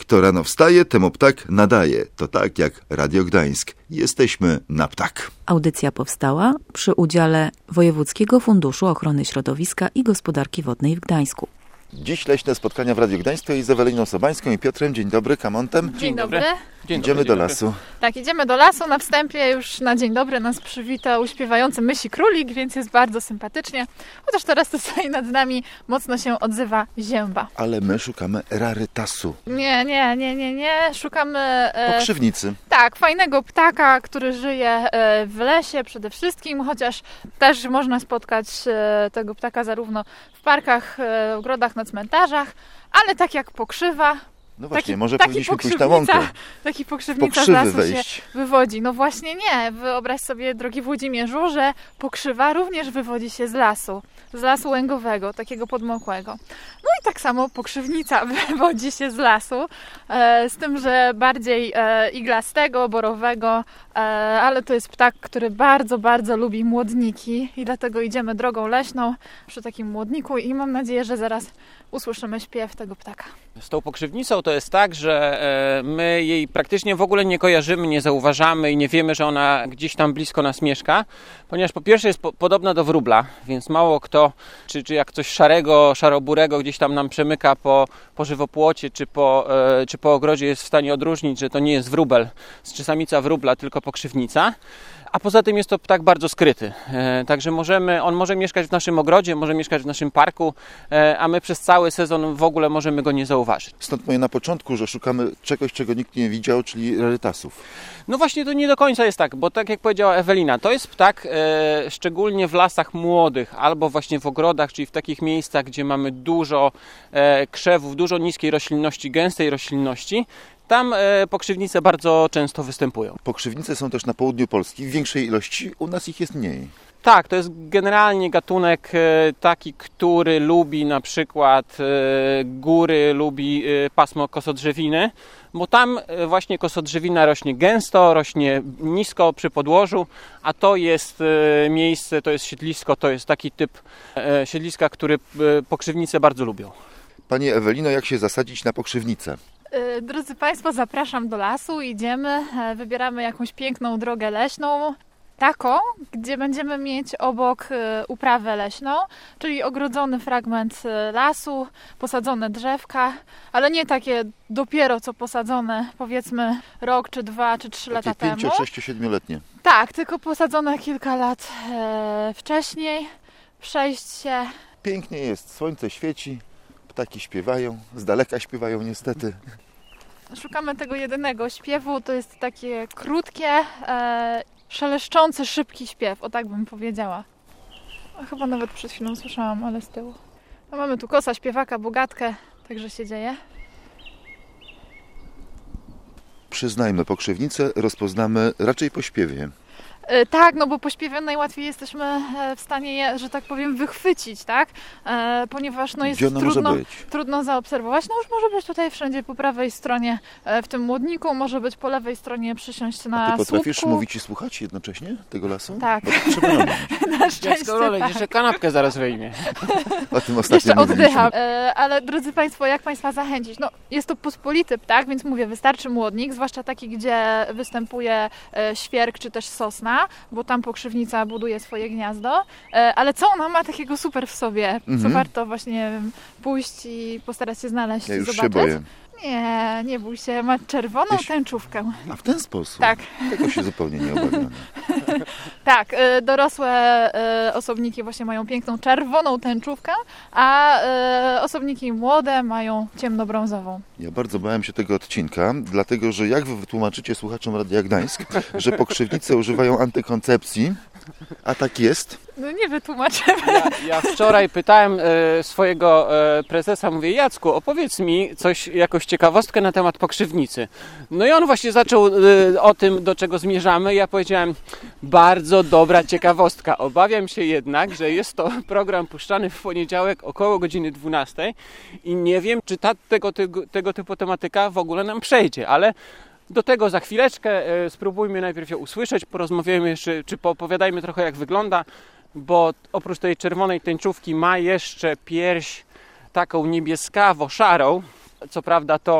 Kto rano wstaje, temu ptak nadaje. To tak jak Radio Gdańsk. Jesteśmy na ptak. Audycja powstała przy udziale Wojewódzkiego Funduszu Ochrony Środowiska i Gospodarki Wodnej w Gdańsku. Dziś leśne spotkania w Radiu Gdańsku i z Eweliną Sobańską i Piotrem. Dzień dobry, Kamontem. Dzień dobry. Idziemy do lasu. Tak, idziemy do lasu. Na wstępie już na dzień dobry nas przywitał śpiewający mysi królik, więc jest bardzo sympatycznie. Chociaż teraz tutaj nad nami mocno się odzywa zięba. Ale my szukamy rarytasu. Nie. Szukamy... Pokrzywnicy. Tak, fajnego ptaka, który żyje w lesie przede wszystkim, chociaż też można spotkać tego ptaka zarówno w parkach, ogrodach, na cmentarzach, ale tak jak pokrzywa. No właśnie, może powinniśmy pójść na łąkę. Taki pokrzywnica z lasu się wywodzi. No właśnie nie. Wyobraź sobie, drogi Włodzimierzu, że pokrzywa również wywodzi się z lasu łęgowego, takiego podmokłego. No i tak samo pokrzywnica wywodzi się z lasu, z tym, że bardziej iglastego, borowego, ale to jest ptak, który bardzo, bardzo lubi młodniki i dlatego idziemy drogą leśną przy takim młodniku i mam nadzieję, że zaraz usłyszymy śpiew tego ptaka. Z tą pokrzywnicą to jest tak, że my jej praktycznie w ogóle nie kojarzymy, nie zauważamy i nie wiemy, że ona gdzieś tam blisko nas mieszka, ponieważ po pierwsze jest podobna do wróbla, więc mało kto, czy jak coś szarego, szaroburego gdzieś tam nam przemyka po żywopłocie, czy po ogrodzie jest w stanie odróżnić, że to nie jest wróbel, czy samica wróbla, tylko pokrzywnica. A poza tym jest to ptak bardzo skryty, także on może mieszkać w naszym ogrodzie, może mieszkać w naszym parku, a my przez cały sezon w ogóle możemy go nie zauważyć. Stąd moje na początku, że szukamy czegoś, czego nikt nie widział, czyli rarytasów. No właśnie to nie do końca jest tak, bo tak jak powiedziała Ewelina, to jest ptak szczególnie w lasach młodych albo właśnie w ogrodach, czyli w takich miejscach, gdzie mamy dużo krzewów, dużo niskiej roślinności, gęstej roślinności. Tam pokrzywnice bardzo często występują. Pokrzywnice są też na południu Polski w większej ilości, u nas ich jest mniej. Tak, to jest generalnie gatunek taki, który lubi na przykład góry, lubi pasmo kosodrzewiny, bo tam właśnie kosodrzewina rośnie gęsto, rośnie nisko przy podłożu, a to jest miejsce, to jest siedlisko, to jest taki typ siedliska, który pokrzywnice bardzo lubią. Pani Ewelino, jak się zasadzić na pokrzywnicę? Drodzy Państwo, zapraszam do lasu, idziemy, wybieramy jakąś piękną drogę leśną, taką, gdzie będziemy mieć obok uprawę leśną, czyli ogrodzony fragment lasu, posadzone drzewka, ale nie takie dopiero co posadzone, powiedzmy rok, czy 2, czy 3 lata temu. 5, 6, 7-letnie. Tak, tylko posadzone kilka lat wcześniej, przejść się. Pięknie jest, słońce świeci. Ptaki śpiewają, z daleka śpiewają niestety. Szukamy tego jedynego śpiewu, to jest takie krótkie, szeleszczący, szybki śpiew, o tak bym powiedziała. Chyba nawet przed chwilą słyszałam, ale z tyłu. A mamy tu kosa, śpiewaka, bogatkę, także się dzieje. Przyznajmy, pokrzywnicę rozpoznamy raczej po śpiewie. Tak, no bo po śpiewie najłatwiej jesteśmy w stanie je, że tak powiem, wychwycić, tak? Ponieważ no jest trudno zaobserwować. No już może być tutaj wszędzie po prawej stronie w tym młodniku, może być po lewej stronie przysiąść na słupku. A ty potrafisz mówić i słuchać jednocześnie tego lasu? Tak. Bo to trzeba robić. Na szczęście tak. Jeszcze kanapkę zaraz wyjmie. O tym ostatnio jeszcze oddycham. mówiliśmy. Ale drodzy Państwo, jak Państwa zachęcić? No jest to pospolity ptak, więc mówię, wystarczy młodnik, zwłaszcza taki, gdzie występuje świerk czy też sosna, bo tam pokrzywnica buduje swoje gniazdo, ale co ona ma takiego super w sobie, co warto właśnie pójść i postarać się znaleźć ja i już zobaczyć? Się boję. Nie bój się, ma czerwoną tęczówkę. A w ten sposób? Tak. Tego się zupełnie nie obawiam. Tak, dorosłe osobniki właśnie mają piękną czerwoną tęczówkę, a osobniki młode mają ciemnobrązową. Ja bardzo bałem się tego odcinka, dlatego że jak wy wytłumaczycie słuchaczom Radia Gdańsk, że pokrzywnice używają antykoncepcji, a tak jest? No nie wytłumaczymy. Ja wczoraj pytałem swojego prezesa, mówię: Jacku, opowiedz mi jakąś ciekawostkę na temat pokrzywnicy. No i on właśnie zaczął o tym, do czego zmierzamy. Ja powiedziałem: bardzo dobra ciekawostka. Obawiam się jednak, że jest to program puszczany w poniedziałek około godziny 12 i nie wiem, czy tego typu tematyka w ogóle nam przejdzie, ale do tego za chwileczkę. Spróbujmy najpierw ją usłyszeć, porozmawiajmy jeszcze, czy poopowiadajmy trochę, jak wygląda, bo oprócz tej czerwonej tęczówki ma jeszcze pierś taką niebieskawo-szarą. Co prawda to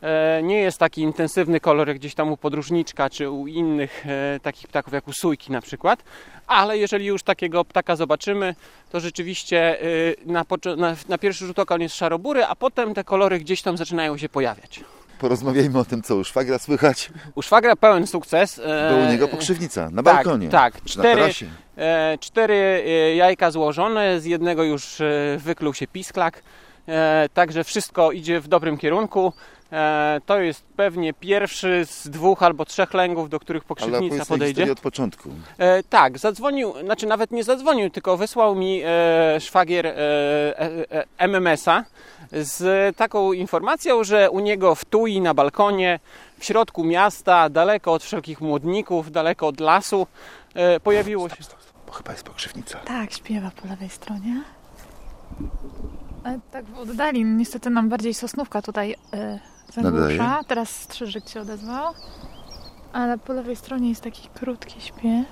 Nie jest taki intensywny kolor jak gdzieś tam u podróżniczka czy u innych takich ptaków jak u sójki na przykład, ale jeżeli już takiego ptaka zobaczymy, to rzeczywiście na pierwszy rzut oka on jest szarobury, a potem te kolory gdzieś tam zaczynają się pojawiać. Porozmawiajmy o tym, co u szwagra słychać. U szwagra pełen sukces. Bo u niego pokrzywnica na balkonie. Tak, na tarasie. 4 jajka złożone, z jednego już wykluł się pisklak. Także wszystko idzie w dobrym kierunku. To jest pewnie pierwszy z 2 albo 3 lęgów, do których pokrzywnica podejdzie. Ale od początku. Tak, zadzwonił, znaczy nawet nie zadzwonił, tylko wysłał mi szwagier MMS-a z taką informacją, że u niego w tui na balkonie, w środku miasta, daleko od wszelkich młodników, daleko od lasu, pojawiło się... Bo chyba jest pokrzywnica. Tak, śpiewa po lewej stronie. Ale tak w oddali, niestety nam bardziej sosnówka tutaj zagłusza. Teraz strzyżyk się odezwał. Ale po lewej stronie jest taki krótki śpiew.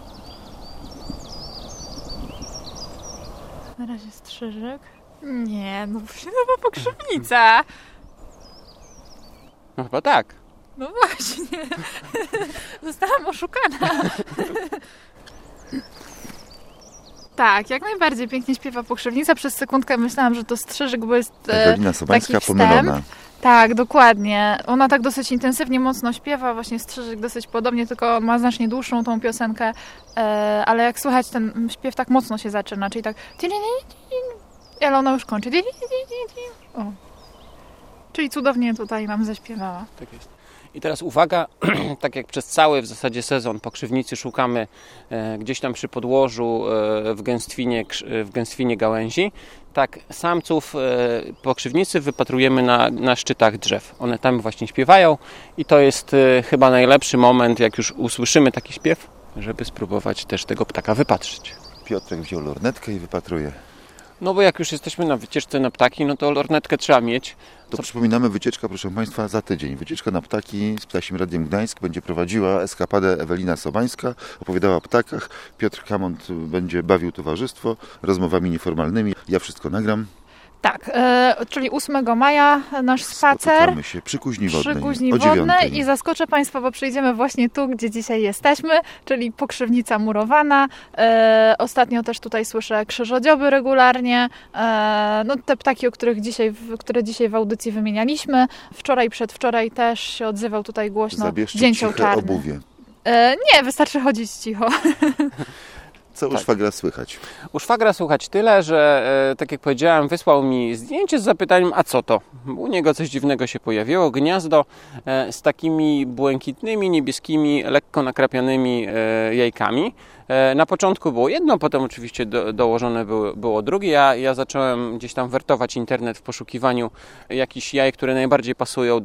Na razie strzyżyk. Nie, no chyba pokrzywnica. No chyba tak. No właśnie. Zostałam oszukana. Tak, jak najbardziej pięknie śpiewa pokrzywnica. Przez sekundkę myślałam, że to strzyżyk, bo jest Ewelina Sobańska taki pomylona. Tak, dokładnie. Ona tak dosyć intensywnie, mocno śpiewa. Właśnie strzyżyk dosyć podobnie, tylko on ma znacznie dłuższą tą piosenkę. Ale jak słychać, ten śpiew tak mocno się zaczyna, czyli tak... Ale ona już kończy. O. Czyli cudownie tutaj nam zaśpiewała. Tak jest. I teraz uwaga, tak jak przez cały w zasadzie sezon pokrzywnicy szukamy gdzieś tam przy podłożu w gęstwinie gałęzi, tak samców pokrzywnicy wypatrujemy na szczytach drzew. One tam właśnie śpiewają i to jest chyba najlepszy moment, jak już usłyszymy taki śpiew, żeby spróbować też tego ptaka wypatrzyć. Piotrek wziął lornetkę i wypatruje. No bo jak już jesteśmy na wycieczce na ptaki, no to lornetkę trzeba mieć. To przypominamy, wycieczka, proszę Państwa, za tydzień. Wycieczka na ptaki z Ptasim Radiem Gdańsk będzie prowadziła eskapadę Ewelina Sobańska, opowiadała o ptakach. Piotr Kamont będzie bawił towarzystwo rozmowami nieformalnymi. Ja wszystko nagram. Tak, czyli 8 maja nasz spacer. Spotykamy się przy Kuźni Wodnej. Przy Kuźni Wodnej i zaskoczę Państwa, bo przyjdziemy właśnie tu, gdzie dzisiaj jesteśmy, czyli Pokrzywnica Murowana. Ostatnio też tutaj słyszę krzyżodzioby regularnie. No te ptaki, które dzisiaj w audycji wymienialiśmy. Wczoraj, przedwczoraj też się odzywał tutaj głośno dzięcioł czarny. Obuwie. Nie, wystarczy chodzić cicho. Co u szwagra słychać? U szwagra słychać tyle, że tak jak powiedziałem, wysłał mi zdjęcie z zapytaniem, a co to? U niego coś dziwnego się pojawiło, gniazdo z takimi błękitnymi, niebieskimi, lekko nakrapianymi jajkami. Na początku było jedno, potem oczywiście dołożone było drugie. Ja zacząłem gdzieś tam wertować internet w poszukiwaniu jakichś jaj, które najbardziej pasują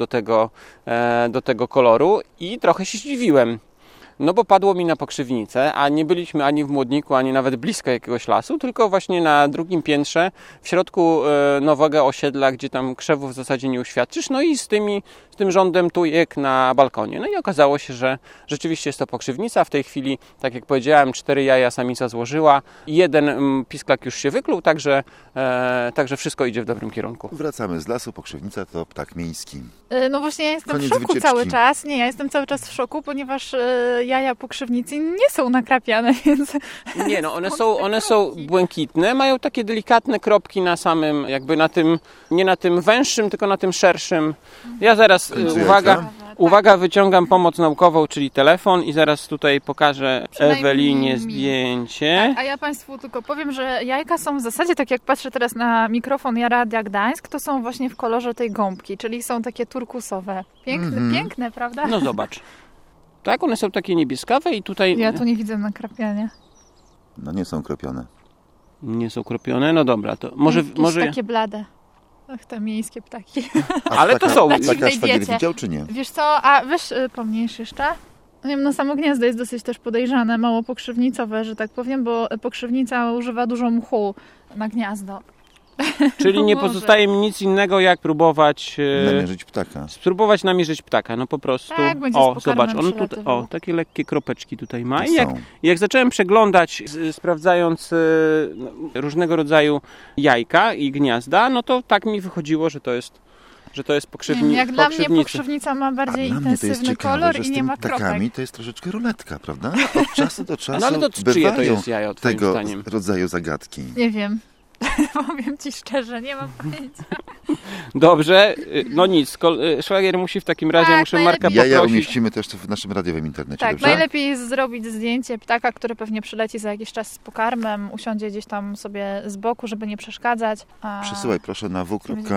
do tego koloru i trochę się zdziwiłem. No bo padło mi na pokrzywnicę, a nie byliśmy ani w Młodniku, ani nawet blisko jakiegoś lasu, tylko właśnie na drugim piętrze, w środku nowego osiedla, gdzie tam krzewów w zasadzie nie uświadczysz, no i z tym rządem tujek na balkonie. No i okazało się, że rzeczywiście jest to pokrzywnica. W tej chwili, tak jak powiedziałem, 4 jaja samica złożyła, 1 pisklak już się wykluł, także wszystko idzie w dobrym kierunku. Wracamy z lasu, pokrzywnica to ptak miejski. No właśnie ja jestem Koniec w szoku wycieczki. cały czas. Nie, ja jestem cały czas w szoku, ponieważ jaja pokrzywnicy nie są nakrapiane, więc... Nie, no one są błękitne, mają takie delikatne kropki na samym, jakby na tym, nie na tym węższym, tylko na tym szerszym. Ja zaraz, uwaga, wyciągam pomoc naukową, czyli telefon i zaraz tutaj pokażę Ewelinie zdjęcie. Tak, a ja Państwu tylko powiem, że jajka są w zasadzie, tak jak patrzę teraz na mikrofon Radia Gdańsk, to są właśnie w kolorze tej gąbki, czyli są takie turkusowe. Piękne, prawda? No zobacz. Tak, one są takie niebieskawe i tutaj... Ja tu nie widzę nakrapiania. No nie są kropione. Nie są kropione? No dobra, to może... takie blade. Ach, te miejskie ptaki. Ale to są... Ptaka szwagier widział, czy nie? Wiesz co, a weź pomniejsz jeszcze. Nie wiem, no samo gniazdo jest dosyć też podejrzane, mało pokrzywnicowe, że tak powiem, bo pokrzywnica używa dużo mchu na gniazdo. Czyli nie pozostaje mi nic innego, jak próbować... namierzyć ptaka. Spróbować namierzyć ptaka, no po prostu. Tak, zobacz, on tutaj, takie lekkie kropeczki tutaj ma. I jak zacząłem przeglądać, sprawdzając różnego rodzaju jajka i gniazda, no to tak mi wychodziło, że to jest że to jest Jak dla mnie pokrzywnica ma bardziej intensywny kolor i nie ma kropek. Ptakami to jest troszeczkę ruletka, prawda? Od czasu do czasu no ale to czyje to jest jajo, tego zdaniem? rodzaju zagadki. Nie wiem. Powiem ci szczerze, nie mam pojęcia. Dobrze, no nic, szwagier musi w takim razie, muszę Marka poprosić. Jaja umieścimy też w naszym radiowym internecie, tak, dobrze? Najlepiej jest zrobić zdjęcie ptaka, który pewnie przyleci za jakiś czas z pokarmem, usiądzie gdzieś tam sobie z boku, żeby nie przeszkadzać. Przesyłaj proszę na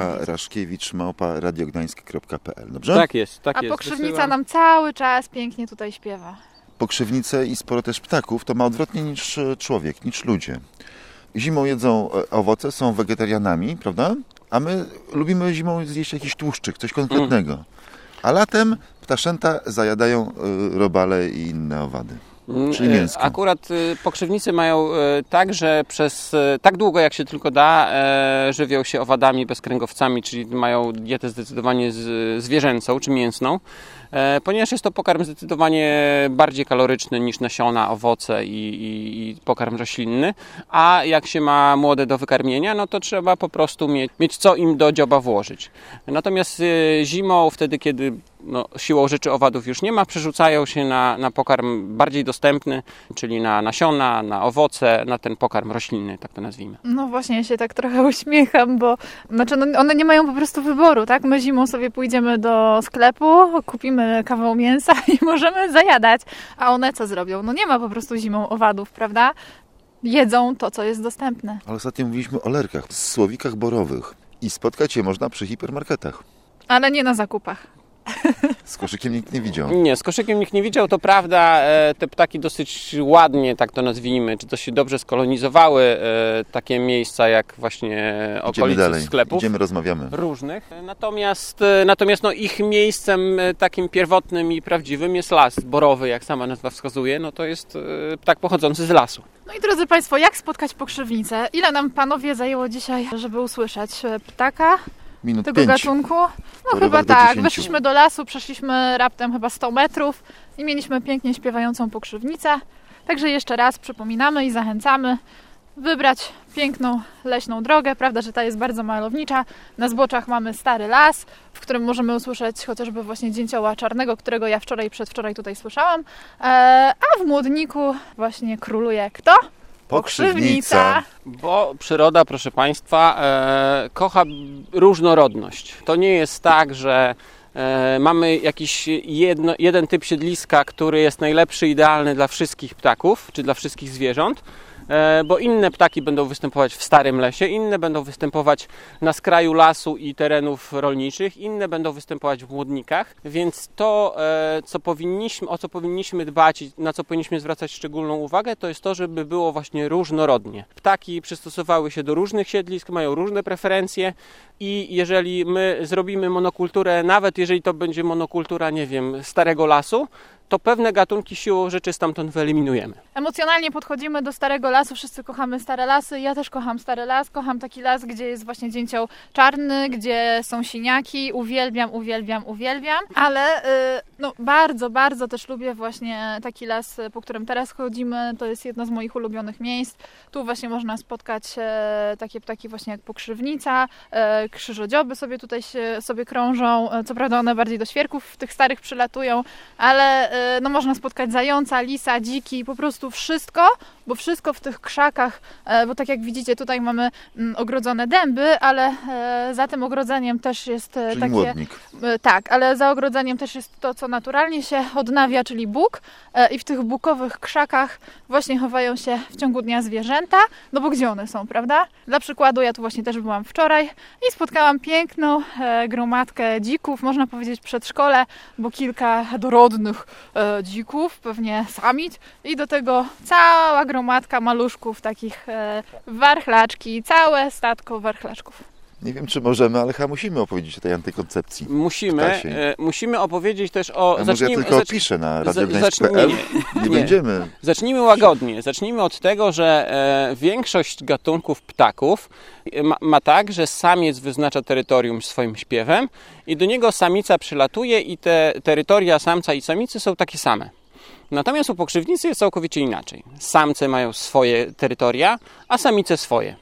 w.raszkiewicz@radiogdańsk.pl, dobrze? Tak jest, A pokrzywnica nam cały czas pięknie tutaj śpiewa. Pokrzywnice i sporo też ptaków to ma odwrotnie niż człowiek, niż ludzie. Zimą jedzą owoce, są wegetarianami, prawda? A my lubimy zimą zjeść jakiś tłuszczyk, coś konkretnego. A latem ptaszęta zajadają robale i inne owady, czyli mięsko. Akurat pokrzywnicy mają tak, że przez tak długo jak się tylko da żywią się owadami, bezkręgowcami, czyli mają dietę zdecydowanie zwierzęcą czy mięsną. Ponieważ jest to pokarm zdecydowanie bardziej kaloryczny niż nasiona, owoce i pokarm roślinny, a jak się ma młode do wykarmienia, no to trzeba po prostu mieć co im do dzioba włożyć. Natomiast zimą, wtedy kiedy siłą rzeczy owadów już nie ma, przerzucają się na pokarm bardziej dostępny, czyli na nasiona, na owoce, na ten pokarm roślinny, tak to nazwijmy. No właśnie, ja się tak trochę uśmiecham, bo one nie mają po prostu wyboru, tak? My zimą sobie pójdziemy do sklepu, kupimy kawał mięsa i możemy zajadać, a one co zrobią? No nie ma po prostu zimą owadów, prawda? Jedzą to, co jest dostępne. Ale ostatnio mówiliśmy o lerkach, słowikach borowych i spotkać je można przy hipermarketach. Ale nie na zakupach. Z koszykiem nikt nie widział. Nie, z koszykiem nikt nie widział, to prawda, te ptaki dosyć ładnie, tak to nazwijmy, czy dosyć dobrze skolonizowały takie miejsca jak właśnie okolice sklepów. Idziemy, rozmawiamy. Różnych. Natomiast ich miejscem takim pierwotnym i prawdziwym jest las borowy, jak sama nazwa wskazuje, no to jest ptak pochodzący z lasu. No i drodzy Państwo, jak spotkać pokrzywnicę? Ile nam panowie zajęło dzisiaj, żeby usłyszeć ptaka? Minut tego 5. gatunku? No chyba tak. 10. Weszliśmy do lasu, przeszliśmy raptem chyba 100 metrów i mieliśmy pięknie śpiewającą pokrzywnicę. Także jeszcze raz przypominamy i zachęcamy wybrać piękną leśną drogę. Prawda, że ta jest bardzo malownicza. Na zboczach mamy stary las, w którym możemy usłyszeć chociażby właśnie dzięcioła czarnego, którego ja wczoraj i przedwczoraj tutaj słyszałam. A w Młodniku właśnie króluje kto? Pokrzywnica. Bo przyroda, proszę Państwa, kocha różnorodność. To nie jest tak, że mamy jakiś jeden typ siedliska, który jest najlepszy, idealny dla wszystkich ptaków, czy dla wszystkich zwierząt, bo inne ptaki będą występować w starym lesie, inne będą występować na skraju lasu i terenów rolniczych, inne będą występować w Młodnikach, więc to, o co powinniśmy dbać i na co powinniśmy zwracać szczególną uwagę, to jest to, żeby było właśnie różnorodnie. Ptaki przystosowały się do różnych siedlisk, mają różne preferencje i jeżeli my zrobimy monokulturę, nawet jeżeli to będzie monokultura, nie wiem, starego lasu, to pewne gatunki siłą rzeczy stamtąd wyeliminujemy. Emocjonalnie podchodzimy do starego lasu, wszyscy kochamy stare lasy, ja też kocham stary las, kocham taki las, gdzie jest właśnie dzięcioł czarny, gdzie są siniaki, uwielbiam, ale bardzo, bardzo też lubię właśnie taki las, po którym teraz chodzimy, to jest jedno z moich ulubionych miejsc. Tu właśnie można spotkać takie ptaki właśnie jak pokrzywnica, krzyżodzioby sobie tutaj sobie krążą, co prawda one bardziej do świerków w tych starych przylatują, ale można spotkać zająca, lisa, dziki, po prostu wszystko, bo wszystko w tych krzakach, bo tak jak widzicie tutaj mamy ogrodzone dęby, ale za tym ogrodzeniem też jest czyli takie... Młodnik. Tak, ale za ogrodzeniem też jest to, co naturalnie się odnawia, czyli bóg i w tych bukowych krzakach właśnie chowają się w ciągu dnia zwierzęta, no bo gdzie one są, prawda? Dla przykładu ja tu właśnie też byłam wczoraj i spotkałam piękną gromadkę dzików, można powiedzieć przedszkole, bo kilka dorodnych dzików, pewnie samic i do tego cała gromadka maluszków, takich warchlaczki, całe statko warchlaczków. Nie wiem, czy możemy, ale chyba musimy opowiedzieć o tej antykoncepcji. Musimy opowiedzieć też o... Może ja tylko opiszę na radiogdańsk.pl. Nie będziemy. Zacznijmy łagodnie. Zacznijmy od tego, że większość gatunków ptaków ma tak, że samiec wyznacza terytorium swoim śpiewem i do niego samica przylatuje i te terytoria samca i samicy są takie same. Natomiast u pokrzywnicy jest całkowicie inaczej. Samce mają swoje terytoria, a samice swoje.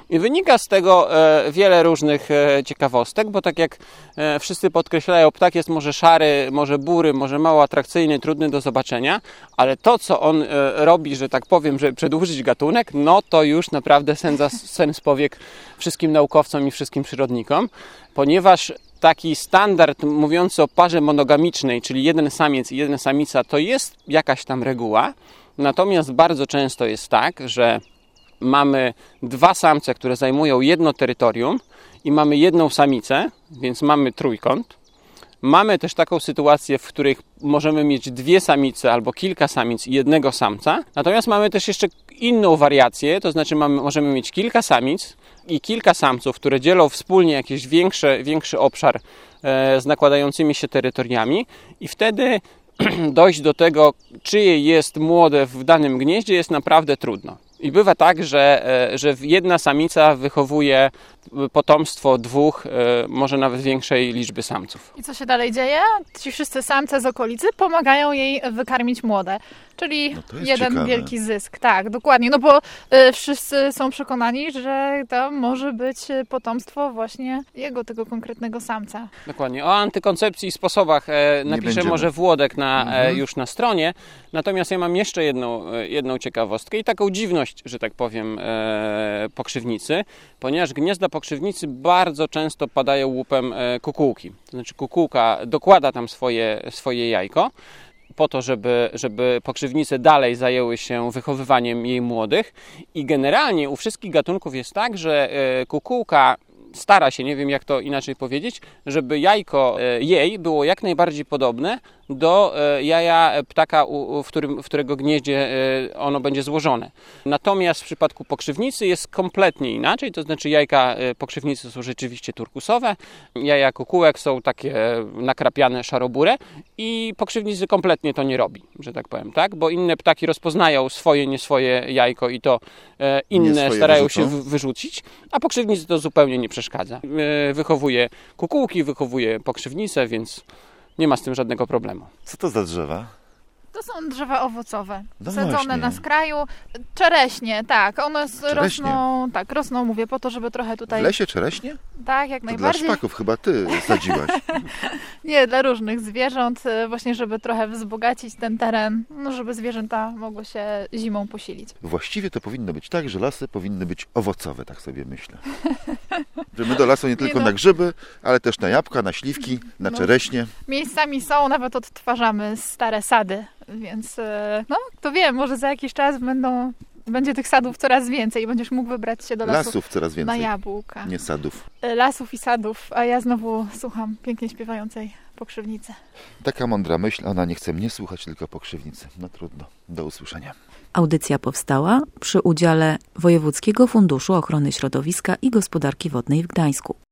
I wynika z tego wiele różnych ciekawostek, bo tak jak wszyscy podkreślają, ptak jest może szary, może bury, może mało atrakcyjny, trudny do zobaczenia, ale to, co on robi, że tak powiem, żeby przedłużyć gatunek, no to już naprawdę sen z powiek wszystkim naukowcom i wszystkim przyrodnikom, ponieważ taki standard mówiący o parze monogamicznej, czyli jeden samiec i jedna samica, to jest jakaś tam reguła, natomiast bardzo często jest tak, że mamy dwa samce, które zajmują jedno terytorium i mamy jedną samicę, więc mamy trójkąt. Mamy też taką sytuację, w których możemy mieć dwie samice albo kilka samic i jednego samca. Natomiast mamy też jeszcze inną wariację, to znaczy możemy mieć kilka samic i kilka samców, które dzielą wspólnie jakiś większy obszar z nakładającymi się terytoriami i wtedy dojść do tego, czyje jest młode w danym gnieździe, jest naprawdę trudno. I bywa tak, że jedna samica wychowuje potomstwo dwóch, może nawet większej liczby samców. I co się dalej dzieje? Ci wszyscy samce z okolicy pomagają jej wykarmić młode. Czyli jeden ciekawe. Wielki zysk. Tak, dokładnie. No bo wszyscy są przekonani, że to może być potomstwo właśnie tego konkretnego samca. Dokładnie. O antykoncepcji i sposobach napiszę może Włodek już na stronie. Natomiast ja mam jeszcze jedną ciekawostkę i taką dziwność, że tak powiem, pokrzywnicy, ponieważ gniazda pokrzywnicy bardzo często padają łupem kukułki. To znaczy kukułka dokłada tam swoje jajko po to, żeby pokrzywnice dalej zajęły się wychowywaniem jej młodych i generalnie u wszystkich gatunków jest tak, że kukułka stara się, nie wiem jak to inaczej powiedzieć, żeby jajko jej było jak najbardziej podobne do jaja ptaka, w którego gnieździe ono będzie złożone. Natomiast w przypadku pokrzywnicy jest kompletnie inaczej, to znaczy jajka pokrzywnicy są rzeczywiście turkusowe, jaja kukułek są takie nakrapiane szarobure i pokrzywnicy kompletnie to nie robi, że tak powiem, tak? Bo inne ptaki rozpoznają swoje, nie swoje jajko i to inne starają się wyrzucić, a pokrzywnicy to zupełnie nie przeszkadza. Wychowuje kukułki, wychowuje pokrzywnicę, więc nie ma z tym żadnego problemu. Co to za drzewa? To są drzewa owocowe, No sadzone właśnie. na skraju. Czereśnie, tak, one rosną, mówię, po to, żeby trochę tutaj... W lesie czereśnie? Tak, jak To najbardziej. dla szpaków chyba ty sadziłaś. Nie, dla różnych zwierząt, właśnie żeby trochę wzbogacić ten teren, no żeby zwierzęta mogły się zimą posilić. Właściwie to powinno być tak, że lasy powinny być owocowe, tak sobie myślę. Że my do lasu nie tylko na grzyby, ale też na jabłka, na śliwki, na czereśnie. Miejscami są, nawet odtwarzamy stare sady, więc no, kto wie, może za jakiś czas będzie tych sadów coraz więcej i będziesz mógł wybrać się do lasu. Lasów coraz więcej. Na jabłka. Nie sadów. Lasów i sadów, a ja znowu słucham pięknie śpiewającej pokrzywnicy. Taka mądra myśl, ona nie chce mnie słuchać, tylko pokrzywnicy. No trudno. Do usłyszenia. Audycja powstała przy udziale Wojewódzkiego Funduszu Ochrony Środowiska i Gospodarki Wodnej w Gdańsku.